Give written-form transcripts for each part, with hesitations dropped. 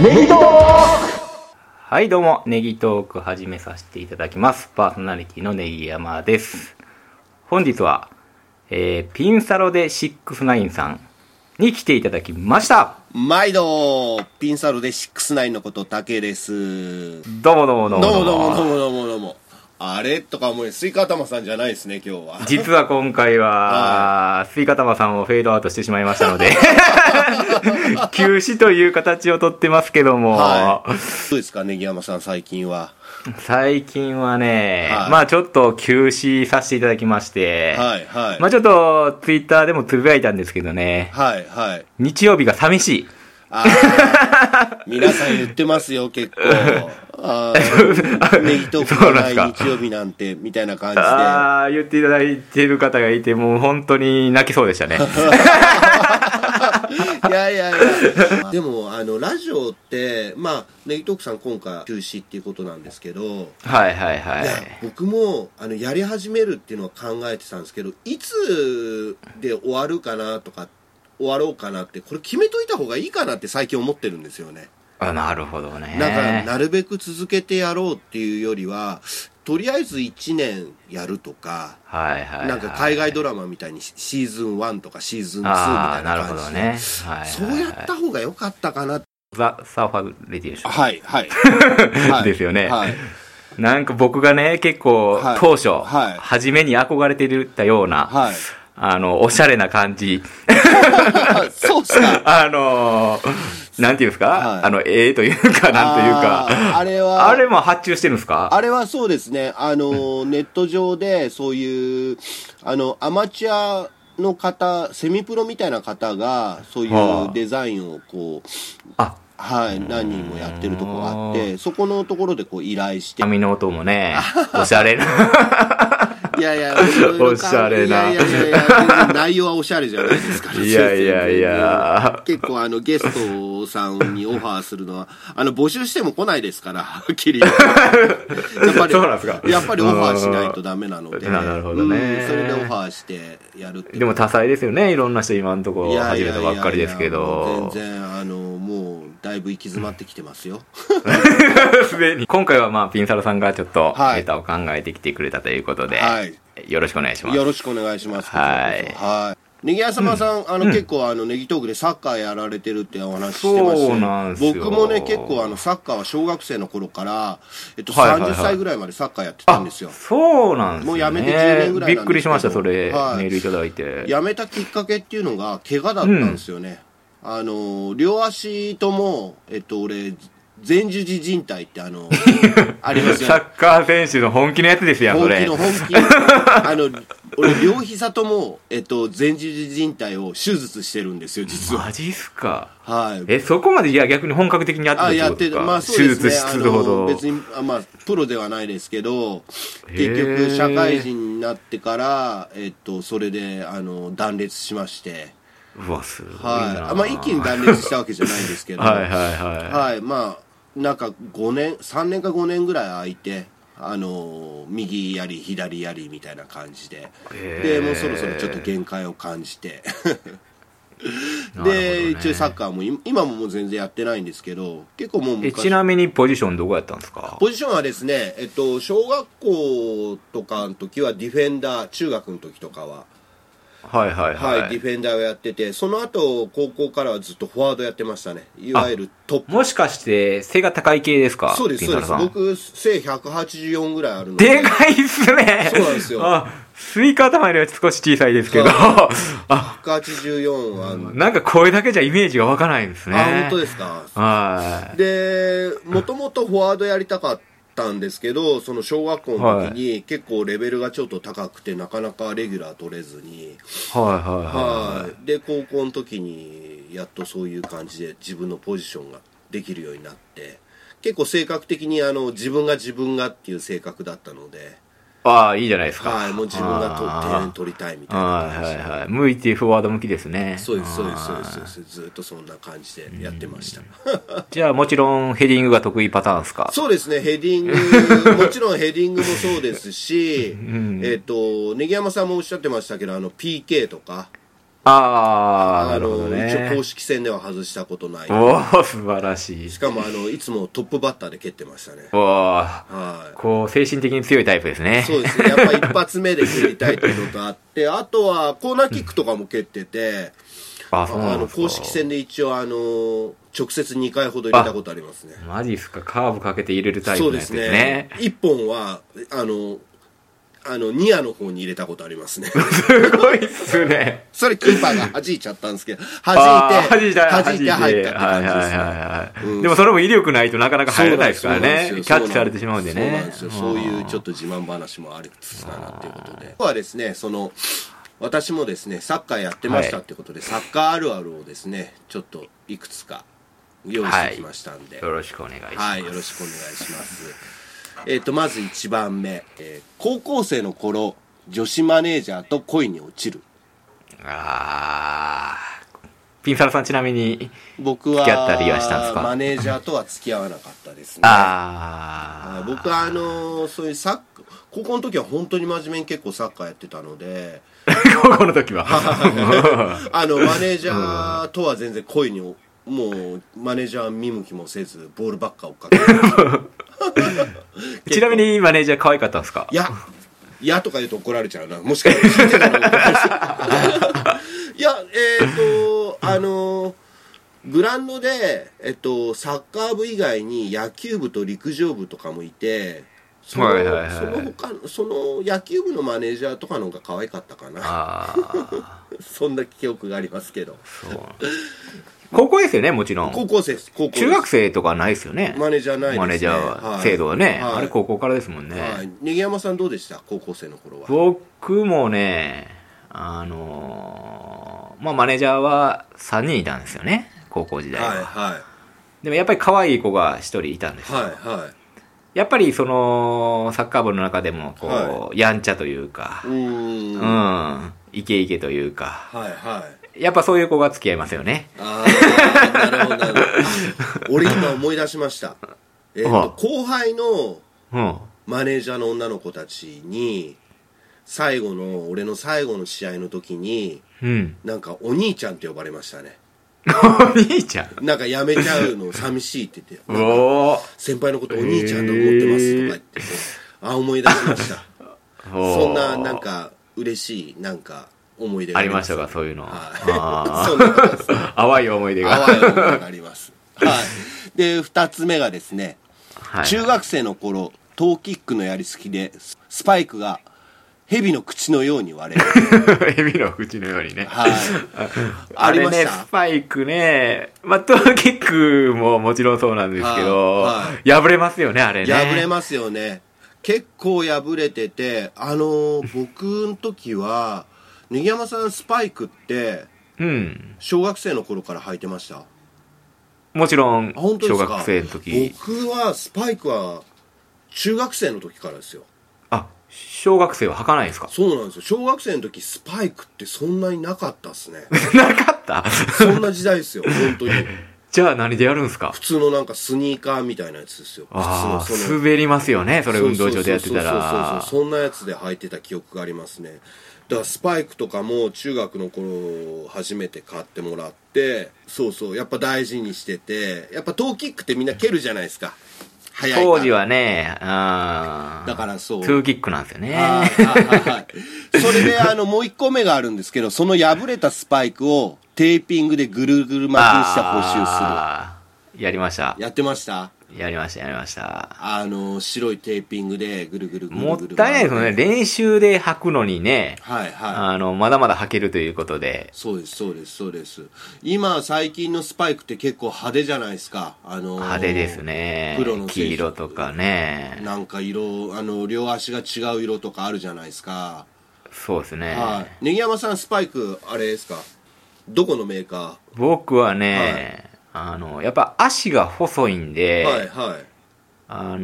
ネギトーク。 はいどうも、ネギトーク始めさせていただきます。パーソナリティのネギ山です。本日は、ピンサロで69さんに来ていただきました。 毎度ピンサロで69のことタケです。 どうもどうもどうもどうもどうもどうもどうもどうも。あれとかもうスイカ頭さんじゃないですね今日は。 実は今回は、スイカ玉さんをフェードアウトしてしまいましたので休止という形をとってますけども、 はい、どうですかネギ山さん最近は。 最近はね、 はい、 まあちょっと休止させていただきまして、 はいはい、 まあちょっとツイッターでもつぶやいたんですけどね、 はいはい、 日曜日が寂しい。 皆さん言ってますよ結構。ネギトークがない日曜日なんてみたいな感じで言っていただいてる方がいて、もう本当に泣きそうでしたね。 いやでもラジオってまあネギトークさん今回休止っていうことなんですけど、 はいはいはい、 いや僕もやり始めるっていうのは考えてたんですけど、いつで終わるかなとか終わろうかなってこれ決めといた方がいいかなって最近思ってるんですよね。 なるほどね。 だからなるべく続けてやろうっていうよりはとりあえず1年やるとか、 はいはいはい、 なんか海外ドラマみたいにシーズン1とかシーズン2みたいな感じで、ね、はいはいはい、そうやった方が良かったかな。 ザ・サーファーレディでしょ。 はいはいですよね、 はい、 なんか僕がね結構、はい、当初、はい、初めに憧れてたような、はい、おしゃれな感じそうっすか。 なんていうんですか、はい、というかなんというか、あれも発注してるんですか。 あれはそうですね、ネット上でそういうアマチュアの方、セミプロみたいな方がそういうデザインをこう、はい、何人もやってるとこがあって、そこのところでこう依頼して、 髪の音もねおしゃれないやいやおしゃれな、 いや内容はおしゃれじゃないですから。 いや結構ゲストさんにオファーするのは募集しても来ないですからはっきりやっぱりそうなんですか。 やっぱりオファーしないとダメなので、 なるほどね、 それでオファーしてやるって。 でも多彩ですよね、いろんな人今のところ始めたばっかりですけど。 全然もうだいぶ行き詰まってきてますよすでに。今回はまあピンサロさんがちょっとネタを考えてきてくれたということで、はい、よろしくお願いします。 よろしくお願いします。 はい。 ネギ屋様さん、結構ネギトークでサッカーやられてるってお話してまして、 そうなんですよ。 僕もね結構サッカーは小学生の頃から、30歳ぐらいまでサッカーやってたんですよ。 そうなんですね。 もうやめて10年ぐらいなんですけど。びっくりしました、それ、 はい、 メールいただいて。 やめたきっかけっていうのが怪我だったんですよね。両足とも俺前十字靭帯ってありますよ。 サッカー選手の本気のやつですやん、それ。 本気俺両膝とも前十字靭帯を手術してるんですよ実は。 マジっすか。 はい。 そこまで逆に本格的にやってたってことですか。 まあそうですね、 手術するほど別にまあプロではないですけど、結局社会人になってからそれで断裂しまして。 うわすごいな。 はい。まあ一気に断裂したわけじゃないですけどはいはい、まあなんか3年か5年ぐらい空いて右やり左やりみたいな感じで、でもうそろそろちょっと限界を感じてで、一応サッカーも今ももう全然やってないんですけど、結構もうちなみにポジションどこやったんですか。 ポジションはですね、小学校とかの時はディフェンダー、中学の時とかははい、 ディフェンダーをやってて、その後高校からはずっとフォワードやってましたね。いわゆるトップ。 もしかして背が高い系ですか。 そうですそうです。僕背184ぐらいあるので。 でかいっすね。 そうなんですよ。 スイカ頭よりは少し小さいですけど 184はなんかこれだけじゃイメージが湧かないんですね。 本当ですか。 はい。 でもともとフォワードやりたかったんですけど、その小学校の時に結構レベルがちょっと高くてなかなかレギュラー取れずに、で高校の時にやっとそういう感じで自分のポジションができるようになって、結構性格的に自分がっていう性格だったので、 いいじゃないですか。 はい、もう自分が点取りたいみたいな感じで、 向いてフォワード向きですね。 そうですずっとそんな感じでやってましたじゃあもちろんヘディングが得意パターンですか。 そうですね、ヘディングもちろんヘディングもそうですし、ネギ山さんもおっしゃってましたけどPK とかなるほどね。 一応公式戦では外したことない。 おー、素晴らしい。 しかもいつもトップバッターで蹴ってましたね。 おー、こう、精神的に強いタイプですね。 そうですね。やっぱ一発目で蹴りたいというのがあって、あとはコーナーキックとかも蹴ってて、公式戦で一応直接2回ほど入れたことありますね。 マジっすか。カーブかけて入れるタイプのやつですね。 1本はニアの方に入れたことありますね。 すごいっすね。 それキーパーが弾いちゃったんですけど、弾いて入ったって感じですね。 でもそれも威力ないとなかなか入らないですからね。キャッチされてしまうんでね。 そうなんですよ。そういうちょっと自慢話もありつつかなっていうことで。今日はですね、私もですね、サッカーやってましたってことで、サッカーあるあるをですね、ちょっといくつか用意してきましたんで。 よろしくお願いします。 はい、よろしくお願いします。まず1番目、高校生の頃女子マネージャーと恋に落ちる。 ピンサロさんちなみに僕は付き合ったりはしたんですか？ マネージャーとは付き合わなかったですね。僕はそういう高校の時は本当に真面目に結構サッカーやってたので高校の時はマネージャーとは全然恋にもうマネージャー見向きもせずボールばっか追っかけてちなみにマネージャー可愛かったんですか？ いやとか言うと怒られちゃうな。もしかしたら聞いてたら怒られちゃう。いやグラウンドでサッカー部以外に野球部と陸上部とかもいて、その野球部のマネージャーとかの方が可愛かったかな。そんな記憶がありますけど。そう高校ですよね、もちろん。 高校生です。 中学生とかないですよね。 マネージャーないですね。 マネージャーは制度はね、あれ高校からですもんね。 ねぎやまさんどうでした？高校生の頃は。 僕もね、マネージャーは3人いたんですよね、高校時代は。でもやっぱり可愛い子が1人いたんですよ。やっぱりサッカー部の中でもやんちゃというか、イケイケというか、やっぱそういう子が付き合いますよね。 なるほどなるほど。俺今思い出しました。後輩のマネージャーの女の子たちに俺の最後の試合の時に、なんかお兄ちゃんって呼ばれましたね。 お兄ちゃんなんかやめちゃうの寂しいって言って、先輩のことお兄ちゃんと思ってますとか言って、思い出しました。そんななんか嬉しいなんか思い出がありましたか、そういうの。 そんなことです。 淡い思い出が。 淡い思い出があります。で、2つ目がですね、中学生の頃、トーキックのやりすぎで、スパイクが蛇の口のように割れる。 蛇の口のようにね。 ありました。 スパイクね、トーキックももちろんそうなんですけど、破れますよね、あれね。 破れますよね。結構破れてて、僕の時は、ねぎやまさんスパイクって、小学生の頃から履いてました？ もちろん、小学生の時。 僕はスパイクは中学生の時からですよ。 小学生は履かないですか？ そうなんですよ。小学生の時スパイクってそんなになかったっすね。 なかった？ そんな時代ですよ、本当に。 じゃあ何でやるんですか？ 普通のなんかスニーカーみたいなやつですよ。 滑りますよね、それ運動場でやってたら。 そんなやつで履いてた記憶がありますね。だからスパイクとかも中学の頃初めて買ってもらって、やっぱ大事にしてて、やっぱトーキックってみんな蹴るじゃないですか。 当時はね、 だからトゥーキックなんですよね。 それでもう一個目があるんですけど、その破れたスパイクをテーピングでぐるぐる巻きにした補修する。 やりました。 やってました？ やりました。 白いテーピングでぐるぐるぐるぐる。 もったいないですよね。練習で履くのにね。まだまだ履けるということで。 そうです。今、最近のスパイクって結構派手じゃないですか。 派手ですね。黒の黄色とかね。 なんか色、両足が違う色とかあるじゃないですか。 そうですね。 ねぎやまさん、スパイク、あれですか？どこのメーカー？ 僕はね、やっぱ足が細いんで、ア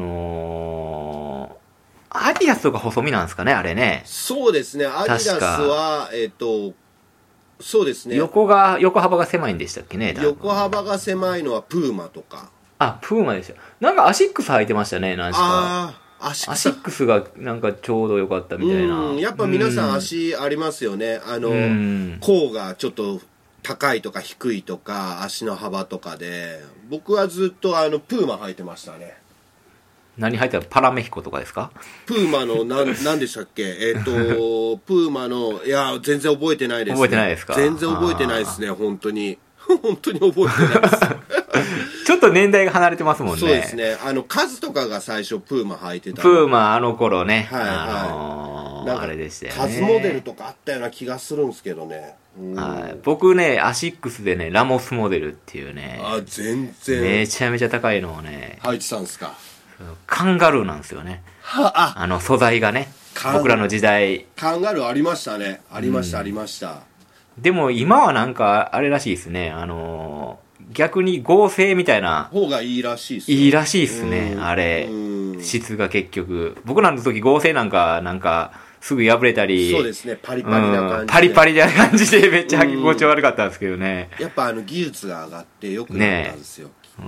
ディダスとか細身なんですかね、あれね。 そうですね、アディダスは、そうですね。 横幅が狭いんでしたっけね、 横幅が狭いのはプーマとか。 プーマでした。なんかアシックス履いてましたね、何しか。 アシックスがなんかちょうど良かったみたいな。 やっぱ皆さん足ありますよね。甲がちょっと高いとか低いとか、足の幅とかで。僕はずっとプーマ履いてましたね。 何履いてた？パラメヒコとかですか？ プーマの、何でしたっけ？プーマの、いや、全然覚えてないですね。 覚えてないですか？ 全然覚えてないですね、本当に。本当に覚えてないです。 ちょっと年代が離れてますもんね。 そうですね。カズとかが最初プーマ履いてた。 プーマ、頃ね。 はいはい。 あれでしたよね。 カズモデルとかあったような気がするんですけどね。 はい。僕ね、アシックスでね、ラモスモデルっていうね。 全然。 めちゃめちゃ高いのをね。 履いてたんですか？ カンガルーなんですよね。素材がね。僕らの時代。 カンガルーありましたね。ありました、ありました。 でも今はなんか、あれらしいですね。逆に合成みたいな方がいいらしいっすね。 いいらしいっすね、あれ。質が結局。僕らの時合成なんか、すぐ破れたり。 そうですね、パリパリな感じで。 パリパリな感じでめっちゃ履き心地悪かったんですけどね。 やっぱ技術が上がってよくなったんですよ。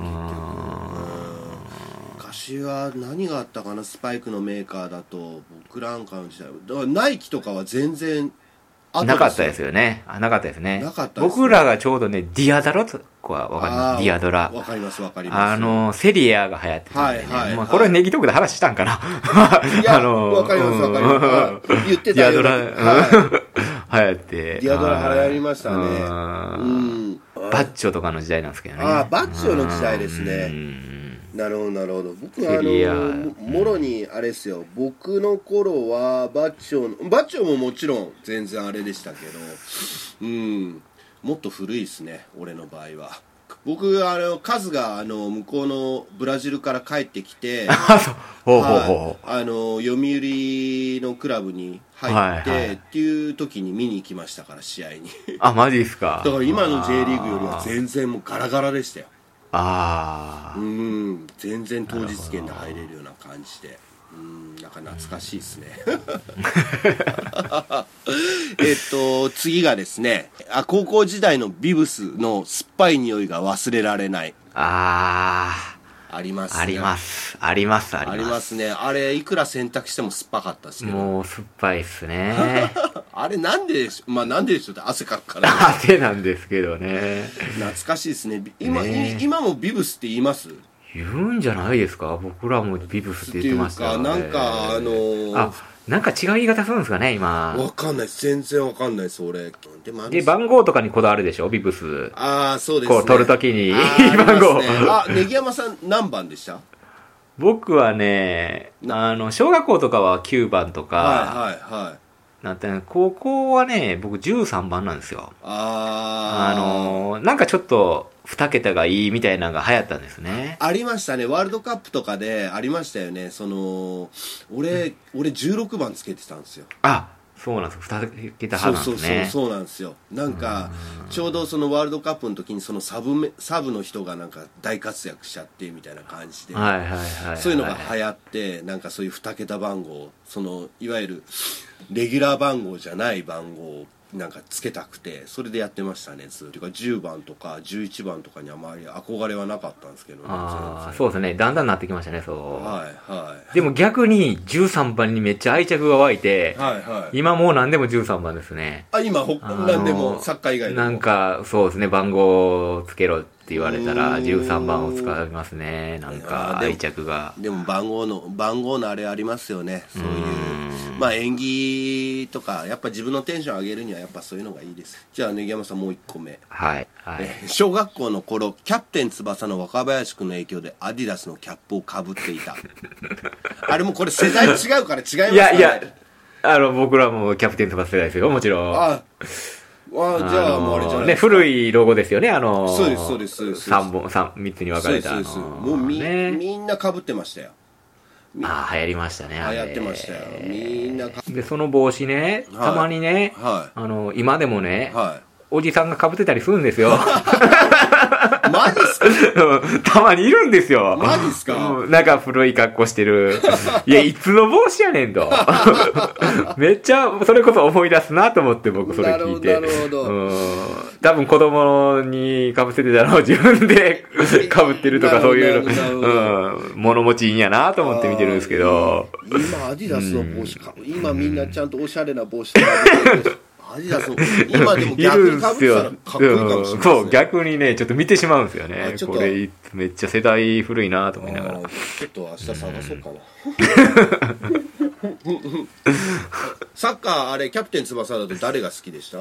昔は何があったかな、スパイクのメーカーだと、僕なんかの時代。だからナイキとかは全然、 なかったですよね。なかったですね。 なかったですね。 僕らがちょうどね、ディアドラとかはわかります。ディアドラ。 わかります、わかります。 セリアが流行ってたんでね。 はいはい。 まあ、これはネギトークで話したんかな。 いや、わかります、わかります。言ってたよ。 ディアドラ、流行って。 ディアドラ流行りましたね。 バッチョとかの時代なんですけどね。 バッチョの時代ですね。なるほどなるほど。僕はもろにあれですよ、僕の頃はバッチョももちろん全然あれでしたけど、もっと古いですね、俺の場合は。僕カズが向こうのブラジルから帰ってきて読売のクラブに入ってっていう時に見に行きましたから、試合に。 マジですか？ だから今の J リーグよりは全然もうガラガラでしたよ。全然当日券で入れるような感じで、なんか懐かしいですね。次がですね、高校時代のビブスの酸っぱい匂いが忘れられない。ありますね。 ありますね。 あれいくら選択しても酸っぱかったですけど。 もう酸っぱいっすね。 あれなんででしょう、なんででしょうって、汗かくから、ね。 汗なんですけどね。 懐かしいですね。今もビブスって言います？ 言うんじゃないですか？僕らもビブスって言ってましたよね。 なんかなんか違う言い方するんですかね、今。 わかんないです。全然わかんないです、俺。 で、番号とかにこだわるでしょ、ビブス。 そうですね。 こう、取るときに、番号。 ネギ山さん何番でした？ 僕はね、小学校とかは9番とか、なんて高校はね、僕13番なんですよ。なんかちょっと、2桁がいいみたいなのが流行ったんですね。 ありましたね。ワールドカップとかでありましたよね。俺16番つけてたんですよ。 そうなんです。2桁派なんですね。 そうなんですよ。なんかちょうどワールドカップの時にサブの人がなんか大活躍しちゃってみたいな感じで、そういうのが流行って、なんかそういう2桁番号、いわゆるレギュラー番号じゃない番号をなんかつけたくて、それでやってましたね。というか10番とか11番とかにあまり憧れはなかったんですけどね。 そうですね。だんだんなってきましたね、そう。でも逆に13番にめっちゃ愛着が湧いて、今もう何でも13番ですね。 今何でもサッカー以外でも。 なんかそうですね、番号をつけろって言われたら13番を使いますね。なんか愛着が。 でも番号のあれありますよね。そういう演技とかやっぱ自分のテンション上げるにはやっぱそういうのがいいです。じゃあネギ山さんもう1個目。小学校の頃、キャプテン翼の若林くんの影響でアディダスのキャップをかぶっていた。あれもこれ世代違うから違いますかね。 いや僕らもキャプテン翼世代ですよ、もちろん。 じゃあもうあれじゃないですか。古いロゴですよね、 そうです。 3つに分かれた。 もうみんな被ってましたよ。 流行りましたね。 流行ってましたよ。みんなで、その帽子ね、たまにね、今でもね、 おじさんが被ってたりするんですよ。 マジっすか？ たまにいるんですよ。 マジっすか？ なんか古い格好してる。いや、いつの帽子やねんと。めっちゃ、それこそ思い出すなと思って僕それ聞いて。 なるほど。 多分子供に被せてたのを自分で被ってるとかそういう、物持ちいいんやなと思って見てるんですけど。 今アディダスの帽子か。今みんなちゃんとおしゃれな帽子とか被ってる。アディダスの今でも逆に被ってたらかっこいいかもしれないですね。 そう、逆にね、ちょっと見てしまうんですよね。これ、めっちゃ世代古いなと思いながら。 ちょっと明日探そうかな。サッカー、あれ、キャプテン翼だと誰が好きでした？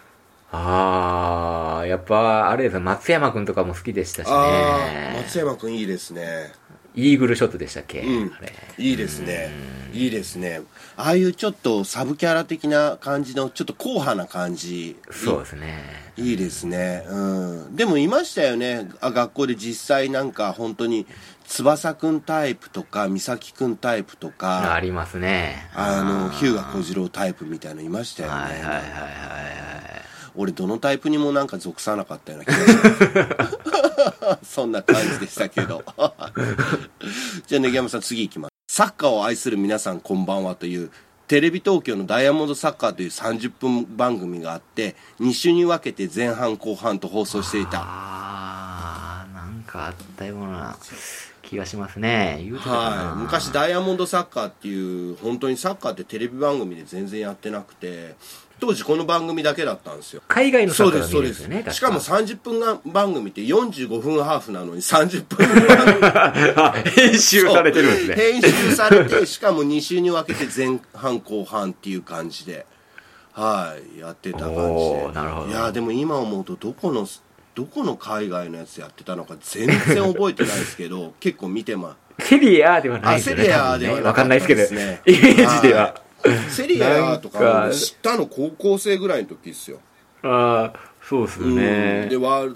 やっぱ、あれですね、松山くんとかも好きでしたしね。 松山くんいいですね。 イーグルショットでしたっけ？ あれいいですね。いいですね。ああいうちょっとサブキャラ的な感じの、ちょっと硬派な感じ。 そうですね。 いいですね。でもいましたよね。学校で実際なんか本当に、翼くんタイプとか、美咲くんタイプとか。 ありますね。 日向小次郎タイプみたいなのいましたよね。 はいはいはいはい。 俺どのタイプにもなんか属さなかったような気がしますそんな感じでしたけどじゃあねぎやまさん次行きます。サッカーを愛する皆さんこんばんはというテレビ東京のダイヤモンドサッカーという30分番組があって2週に分けて前半後半と放送していた。 なんかあったような気がしますね。言うてたかな。 昔ダイヤモンドサッカーっていう本当にサッカーってテレビ番組で全然やってなくて当時この番組だけだったんですよ。 海外のサッカーが見るんですよね。 しかも30分番組って45分ハーフなのに30分番組編集されてるんですね。 編集されてしかも2週に分けて前半後半っていう感じでやってた感じで。 なるほど。 いやでも今思うとどこの海外のやつやってたのか全然覚えてないですけど結構見てセリアではないですよね。 セリアではわかんないですけど、 ですね、 イメージでは。 セリアとか知ったの高校生ぐらいの時ですよ。 そうですよね。で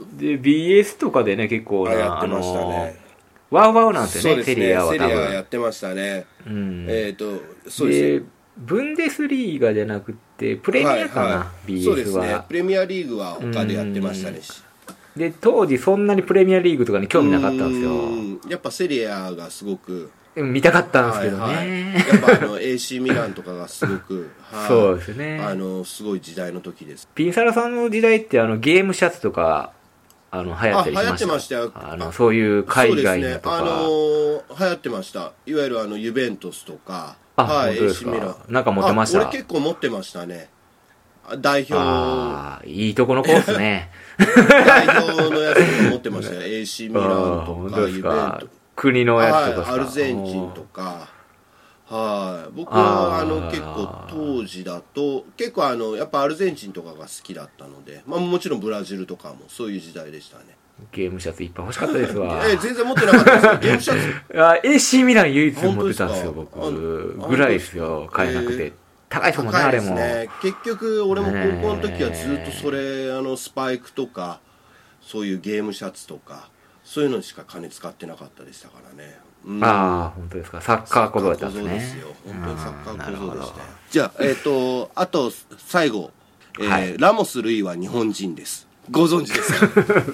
BS とかでね結構やってましたね。 ワウワウなんですよね。 セリアは多分セリアやってましたね。 そうですね。ブンデスリーガじゃなくてプレミアかな、BS は。 そうですね。プレミアリーグは他でやってましたね。 で当時そんなにプレミアリーグとかに興味なかったんですよ。 やっぱセリアがすごく見たかったんですけどね。 やっぱAC ミランとかがすごくそうですね。 すごい時代の時です。 ピンサラさんの時代ってゲームシャツとか流行ったりしました。 流行ってましたよ。 そういう海外のとか。 流行ってました。いわゆるユベントスとか。 AC ミラン。なんか持ってました。 俺結構持ってましたね。代表。 いいとこの子ですね。 代表のやつとか持ってましたよ。AC ミランとかユベント。 国のやつとかアルゼンチンとか僕は結構当時だと結構やっぱアルゼンチンとかが好きだったので、もちろんブラジルとかもそういう時代でしたね。 ゲームシャツいっぱい欲しかったですわ。 全然持ってなかったですよゲームシャツ。 AC ミラン唯一持ってたんですよ僕ぐらいですよ。買えなくて高いですもんね。あれも結局俺も高校の時はずっとそれスパイクとかそういうゲームシャツとかそういうのしか金使ってなかったでしたからね。 本当ですか。サッカー小僧だったんですね。 ですよ。本当にサッカー小僧でした。じゃああと最後、ラモス・ルイは日本人です。ご存知ですか？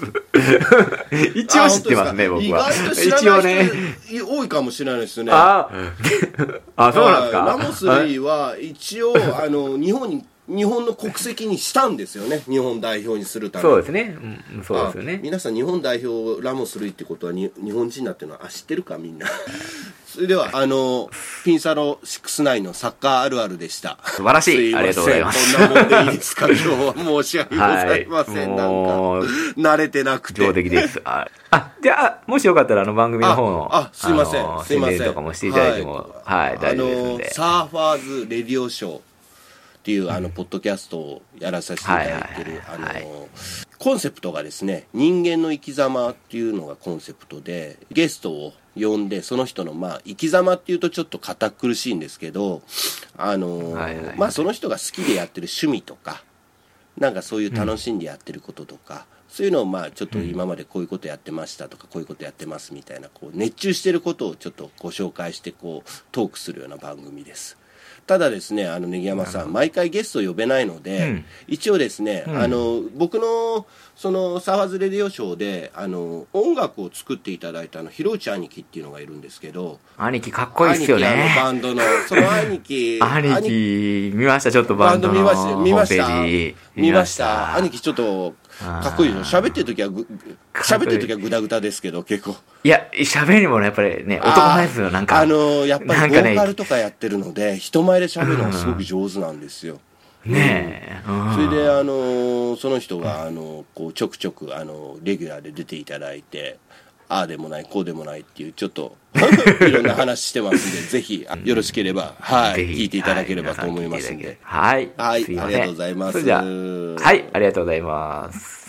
一応知ってますね僕は。 意外と知らない人多いかもしれないですよね。 そうなんですか。 ラモス・ルイは一応日本の国籍にしたんですよね。日本代表にするために。 そうですね。そうですよね。 皆さん日本代表ラモス・ルイってことは日本人だっていうのは知ってるかみんな。それではピンサロ69のサッカーあるあるでした。 素晴らしい。ありがとうございます。 こんなもんでいいですか今日は。申し訳ございません。なんか慣れてなくて。 上出来です。じゃあもしよかったら番組の方のすいません宣伝とかもしていただいても大丈夫ですので。 サーファーズレディオショーっていうポッドキャストをやらさせていただいてるコンセプトがですね、人間の生き様っていうのがコンセプトでゲストを呼んでその人の生き様っていうとちょっと堅苦しいんですけどその人が好きでやってる趣味とかなんかそういう楽しんでやってることとか、そういうのをちょっと今までこういうことやってましたとかこういうことやってますみたいな熱中してることをちょっとご紹介してトークするような番組です。 ただですね、ネギ山さん、毎回ゲスト呼べないので、一応ですね、僕の、その、サーファーズレディオショーで、音楽を作っていただいた広内兄貴っていうのがいるんですけど、 兄貴かっこいいっすよね。 バンドの、その兄貴、 兄貴、見ました、ちょっとバンドのホームページ。 見ました。兄貴ちょっと、かっこいいでしょ。喋ってる時はグダグダですけど、結構。 いや、喋りもね、やっぱりね、男前ですよ、なんか。 やっぱりボーカルとかやってるので、人前で喋るのがすごく上手なんですよ。 ねえ。 それで、その人が、こう、ちょくちょく、レギュラーで出ていただいて、ああでもない、こうでもないっていう、ちょっと、いろんな話してますんで、ぜひ、よろしければ、はい、聞いていただければと思いますんで。 はい。 はい、ありがとうございます。 それじゃあ、はい、ありがとうございます。